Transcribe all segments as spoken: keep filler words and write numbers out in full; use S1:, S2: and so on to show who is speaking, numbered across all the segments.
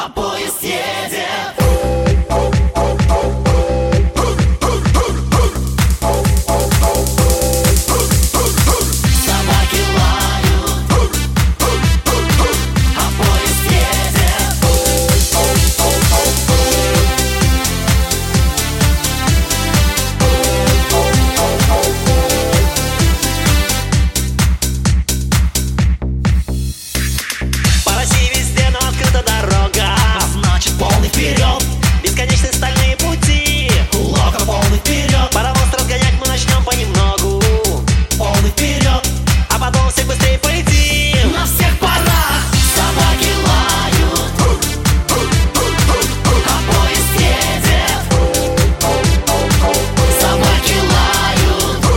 S1: а поезд едет.
S2: Бесконечные стальные пути,
S1: Лока полный вперед,
S2: паровоз разгонять мы начнем понемногу.
S1: полный вперед,
S2: а потом всех быстрее полетим.
S1: на всех парах собаки лают, а поезд едет. Собаки лают,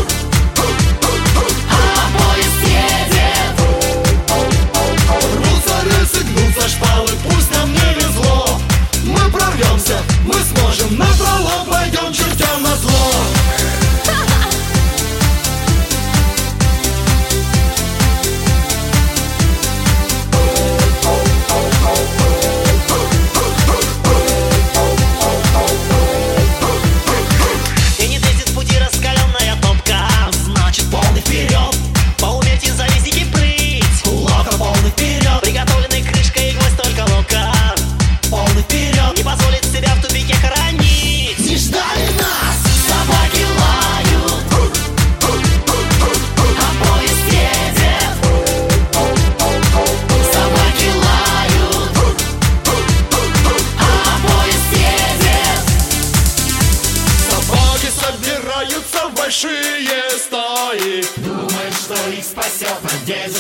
S1: а поезд едет. Рвутся рельсы, гнутся шпалы, пусть нам не везло. Мы прорвемся, мы сможем, напролом пойдем чертям назло.
S2: И не трясет в пути раскаленная топка,
S1: Значит полный вперед,
S2: поумерьте завистники прыть.
S1: Лока полный вперед,
S2: Приготовленный крышкой и гвоздь только лока
S1: полный вперед.
S2: не позволит себя в тупике хоронить.
S1: Не ждали нас, собаки лают, а поезд едет. Собаки лают, а поезд едет.
S3: Собаки собираются в большие стаи.
S1: Думают, что их спасет надежда.